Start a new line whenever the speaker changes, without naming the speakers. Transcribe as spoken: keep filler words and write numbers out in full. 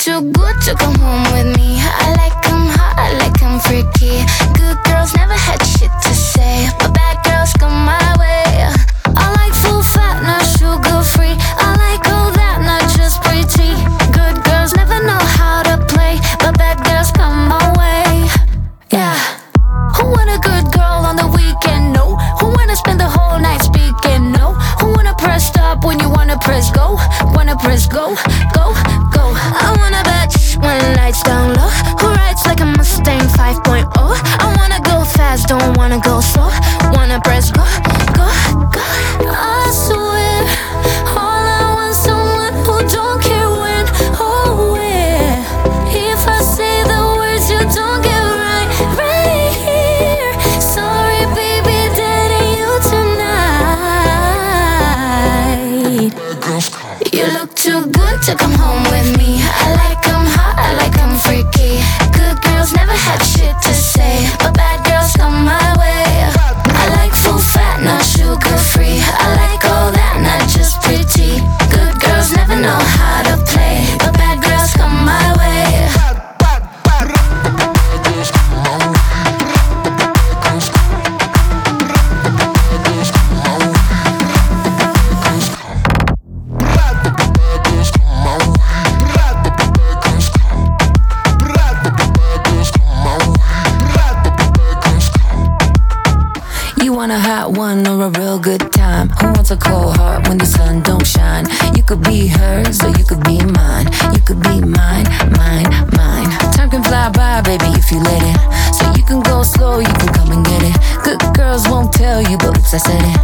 too good to come home with me. I like 'em hot, I like 'em freaky. Good girls never had shit to say, but bad girls come my way. I like full fat, not sugar free. I like all that, not just pretty. Good girls never know how to play, but bad girls come my way. Yeah. Who want a good girl on the weekend? No. Who wanna spend the whole night speaking? No. Who wanna press stop when you wanna press go? Wanna press go, go, go. I wanna bitch when lights down low, who rides like a Mustang five point oh. I wanna go fast, don't wanna go slow. Wanna press go, go, go. I swear, all I want someone who don't care when, oh yeah. If I say the words you don't get right, right here. Sorry baby, that ain't you tonight. You look too good to come home with me. I like 'em hot, I like 'em freaky. Good girls never had shit to say, but bad girls come my way. I like full fat, not sugar free. I like all that, not just pretty. Good girls never know how to play, but bad girls come my way. You want a hot one or a real good time? Who wants a cold heart when the sun don't shine? You could be hers or you could be mine. You could be mine, mine, mine. Time can fly by, baby, if you let it. So you can go slow, you can come and get it. Good girls won't tell you, but oops, I said it.